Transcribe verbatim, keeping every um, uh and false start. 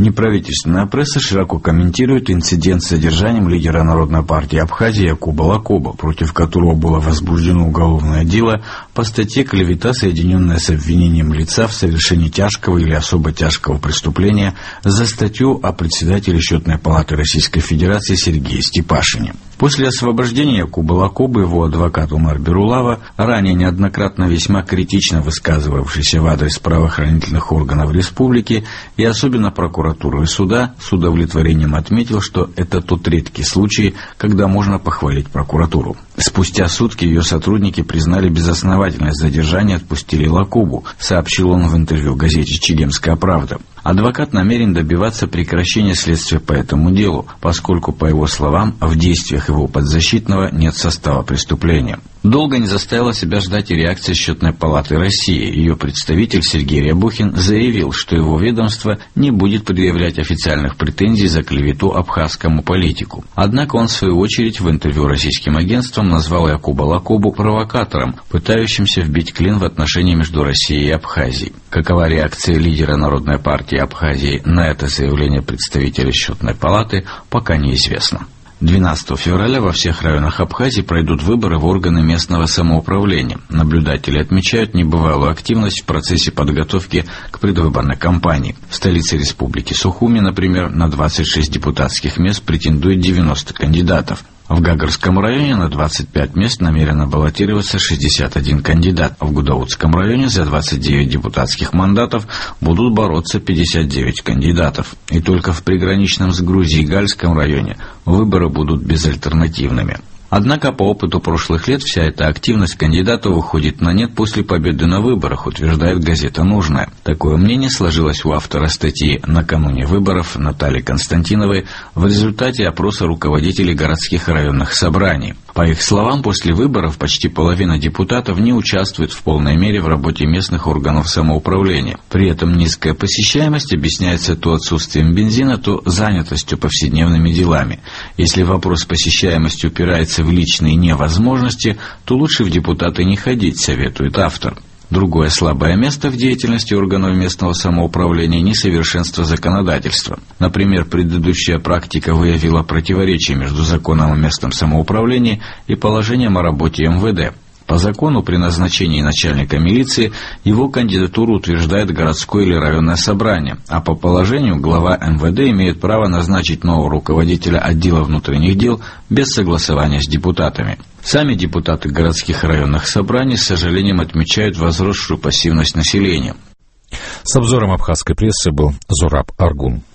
Неправительственная пресса широко комментирует инцидент с задержанием лидера Народной партии Абхазии Якуба Лакоба, против которого было возбуждено уголовное дело по статье «Клевета, соединенная с обвинением лица в совершении тяжкого или особо тяжкого преступления» за статью о председателе Счетной палаты Российской Федерации Сергее Степашине. После освобождения Якуба Лакоба его адвокат Умар Берулава, ранее неоднократно весьма критично высказывавшийся в адрес правоохранительных органов республики и особенно прокуратуры и суда, с удовлетворением отметил, что это тот редкий случай, когда можно похвалить прокуратуру. Спустя сутки ее сотрудники признали безосновательность задержания и отпустили Лакобу, сообщил он в интервью газете «Чегемская правда». Адвокат намерен добиваться прекращения следствия по этому делу, поскольку, по его словам, в действиях его подзащитного нет состава преступления. Долго не заставила себя ждать и реакция Счетной палаты России. Ее представитель Сергей Рябухин заявил, что его ведомство не будет предъявлять официальных претензий за клевету абхазскому политику. Однако он, в свою очередь, в интервью российским агентствам назвал Якуба Лакобу провокатором, пытающимся вбить клин в отношения между Россией и Абхазией. Какова реакция лидера Народной партии Абхазии на это заявление представителя Счетной палаты, пока неизвестно. двенадцатого февраля во всех районах Абхазии пройдут выборы в органы местного самоуправления. Наблюдатели отмечают небывалую активность в процессе подготовки к предвыборной кампании. В столице республики Сухуми, например, на двадцать шесть депутатских мест претендует девяносто кандидатов. В Гагарском районе на двадцать пять мест намерено баллотироваться шестьдесят один кандидат. В Гудаутском районе за двадцать девять депутатских мандатов будут бороться пятьдесят девять кандидатов. И только в приграничном с Грузией Гальском районе выборы будут безальтернативными. Однако по опыту прошлых лет вся эта активность кандидатов выходит на нет после победы на выборах, утверждает газета «Нужная». Такое мнение сложилось у автора статьи «Накануне выборов» Натальи Константиновой в результате опроса руководителей городских и районных собраний. По их словам, после выборов почти половина депутатов не участвует в полной мере в работе местных органов самоуправления. При этом низкая посещаемость объясняется то отсутствием бензина, то занятостью повседневными делами. Если вопрос посещаемости упирается в личные невозможности, то лучше в депутаты не ходить, советует автор. Другое слабое место в деятельности органов местного самоуправления – несовершенство законодательства. Например, предыдущая практика выявила противоречие между законом о местном самоуправлении и положением о работе эм вэ дэ. По закону при назначении начальника милиции его кандидатуру утверждает городское или районное собрание, а по положению глава эм вэ дэ имеет право назначить нового руководителя отдела внутренних дел без согласования с депутатами. Сами депутаты городских и районных собраний с сожалением отмечают возросшую пассивность населения. С обзором абхазской прессы был Зураб Аргун.